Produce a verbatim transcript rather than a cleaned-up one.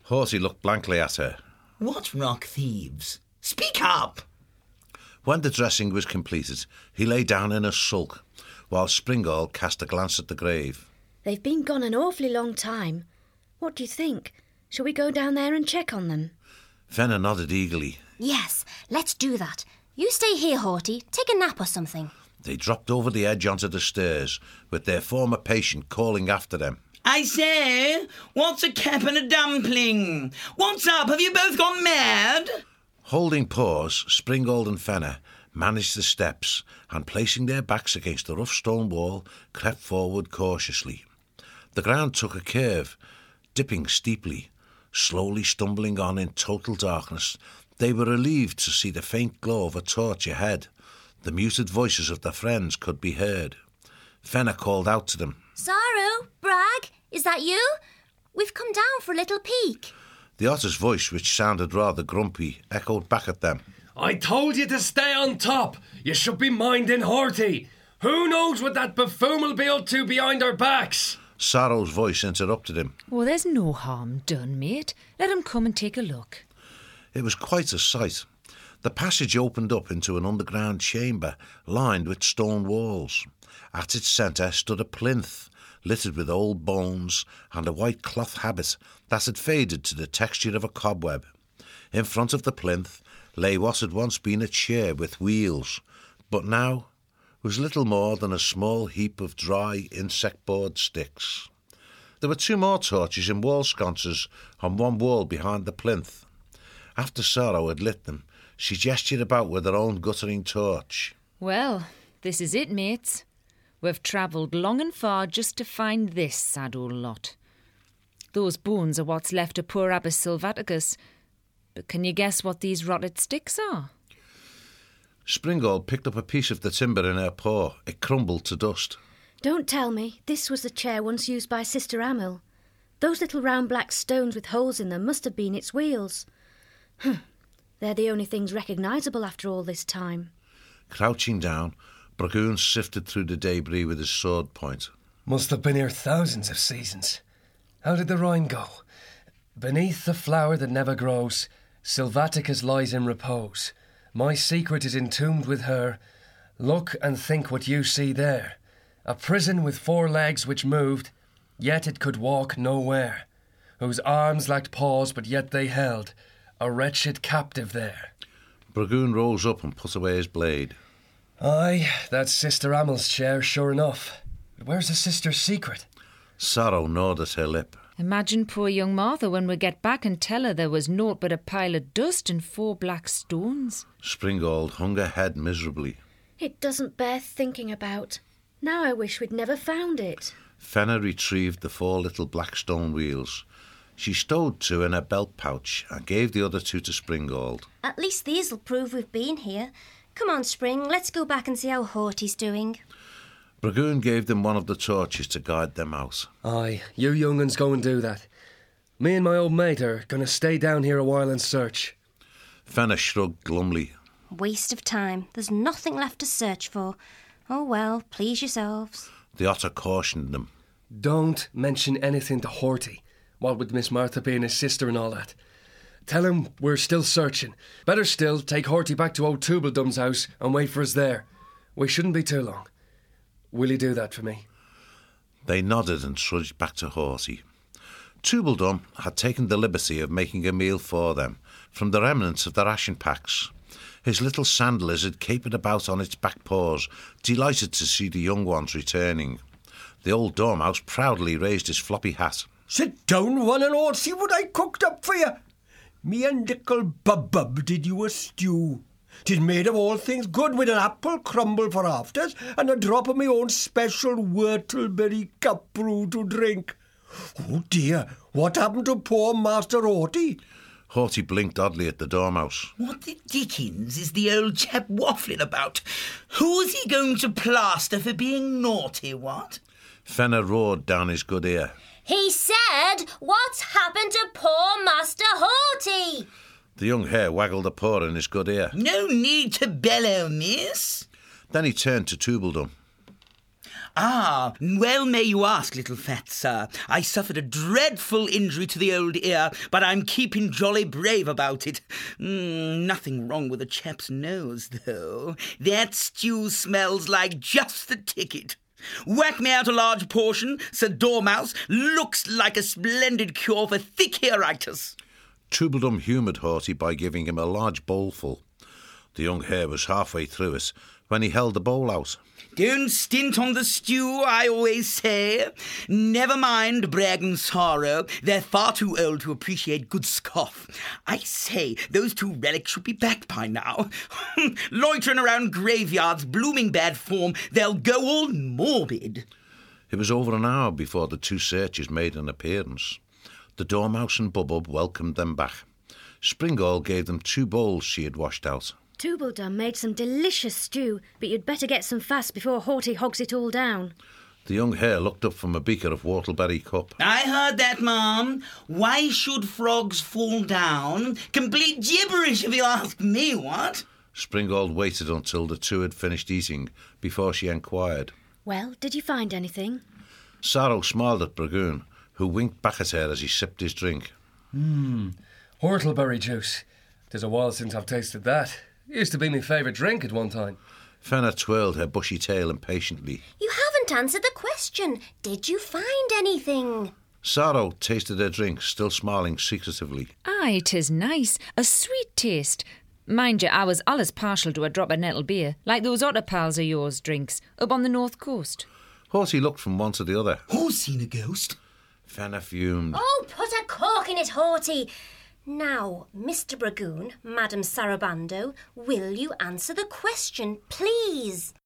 Horsey looked blankly at her. What rock thieves? Speak up! When the dressing was completed, he lay down in a sulk, while Springall cast a glance at the grave. They've been gone an awfully long time. What do you think? Shall we go down there and check on them? Fenna nodded eagerly. Yes, let's do that. You stay here, Horty. Take a nap or something. They dropped over the edge onto the stairs, with their former patient calling after them. I say, what's a cap and a dumpling? What's up? Have you both gone mad? Holding pause, Springald and Fenna managed the steps and, placing their backs against the rough stone wall, crept forward cautiously. The ground took a curve, dipping steeply. Slowly stumbling on in total darkness, they were relieved to see the faint glow of a torch ahead. The muted voices of their friends could be heard. Fenna called out to them. Saru, Bragg, is that you? We've come down for a little peek. The otter's voice, which sounded rather grumpy, echoed back at them. I told you to stay on top. You should be minding Horty. Who knows what that buffoon will be up to behind our backs? Sorrow's voice interrupted him. Oh, there's no harm done, mate. Let him come and take a look. It was quite a sight. The passage opened up into an underground chamber lined with stone walls. At its centre stood a plinth, littered with old bones and a white cloth habit that had faded to the texture of a cobweb. In front of the plinth lay what had once been a chair with wheels, but now was little more than a small heap of dry insect-bored sticks. There were two more torches in wall sconces on one wall behind the plinth. After Sorrow had lit them, she gestured about with her own guttering torch. Well, this is it, mates. We've travelled long and far just to find this sad old lot. Those bones are what's left of poor Abbess Sylvaticus. But can you guess what these rotted sticks are? Springald picked up a piece of the timber in her paw. It crumbled to dust. Don't tell me this was the chair once used by Sister Amil. Those little round black stones with holes in them must have been its wheels. Huh. They're the only things recognisable after all this time. Crouching down, Bragoon sifted through the debris with his sword point. Must have been here thousands of seasons. How did the rhyme go? Beneath the flower that never grows, Sylvaticus lies in repose. My secret is entombed with her. Look and think what you see there. A prison with four legs which moved, yet it could walk nowhere. Whose arms lacked paws, but yet they held. A wretched captive there. Bragoon rose up and put away his blade. Aye, that's Sister Amil's chair, sure enough. But where's the sister's secret? Sorrow gnawed at her lip. Imagine poor young Martha when we get back and tell her there was naught but a pile of dust and four black stones. Springald hung her head miserably. It doesn't bear thinking about. Now I wish we'd never found it. Fenna retrieved the four little black stone wheels. She stowed two in her belt pouch and gave the other two to Springald. At least these'll prove we've been here. Come on, Spring, let's go back and see how Horty's doing. Bragoon gave them one of the torches to guide them out. Aye, you young uns go and do that. Me and my old mate are going to stay down here a while and search. Fenna shrugged glumly. Waste of time. There's nothing left to search for. Oh well, please yourselves. The otter cautioned them. Don't mention anything to Horty, what with Miss Martha being his sister and all that. Tell him we're still searching. Better still, take Horty back to old Tubeldum's house and wait for us there. We shouldn't be too long. Will you do that for me? They nodded and trudged back to Horty. Tubeldum had taken the liberty of making a meal for them from the remnants of the ration packs. His little sand lizard capered about on its back paws, delighted to see the young ones returning. The old dormouse proudly raised his floppy hat. Sit down, one and all, see what I cooked up for you. Me and little Bub-Bub did you a stew. 'Tis made of all things good, with an apple crumble for afters and a drop of my own special whortleberry cup brew to drink. Oh dear, what happened to poor Master Horty? Horty blinked oddly at the dormouse. What the dickens is the old chap waffling about? Who's he going to plaster for being naughty, what? Fenna roared down his good ear. He said, what's happened to poor Master Horty? The young hare waggled a paw in his good ear. No need to bellow, miss. Then he turned to Tubeldum. Ah, well may you ask, little fat sir. I suffered a dreadful injury to the old ear, but I'm keeping jolly brave about it. Mm, nothing wrong with a chap's nose, though. That stew smells like just the ticket. Whack me out a large portion, Sir Dormouse. Looks like a splendid cure for thick hairitis. Tweedledum humoured Haughty by giving him a large bowlful. The young hare was halfway through it when he held the bowl out. Don't stint on the stew, I always say. Never mind brag and sorrow. They're far too old to appreciate good scoff. I say, those two relics should be back by now. Loitering around graveyards, blooming bad form, they'll go all morbid. It was over an hour before the two searchers made an appearance. The Dormouse and Bubub welcomed them back. Springall gave them two bowls she had washed out. Tweedledum made some delicious stew, but you'd better get some fast before Haughty hogs it all down. The young hare looked up from a beaker of whortleberry cup. I heard that, ma'am. Why should frogs fall down? Complete gibberish, if you ask me, what? Springald waited until the two had finished eating before she enquired. Well, did you find anything? Sorrow smiled at Bragoon, who winked back at her as he sipped his drink. Hmm, whortleberry juice. There's a while since I've tasted that. Used to be my favourite drink at one time. Fenna twirled her bushy tail impatiently. You haven't answered the question. Did you find anything? Sorrow tasted her drink, still smiling secretively. Aye, 'tis nice. A sweet taste. Mind you, I was allus partial to a drop of nettle beer, like those otter pals of yours drinks, up on the north coast. Haughty looked from one to the other. Who's seen a ghost? Fenna fumed. Oh, put a cork in it, Haughty. Now, Mister Bragoon, Madam Sarabando, will you answer the question, please?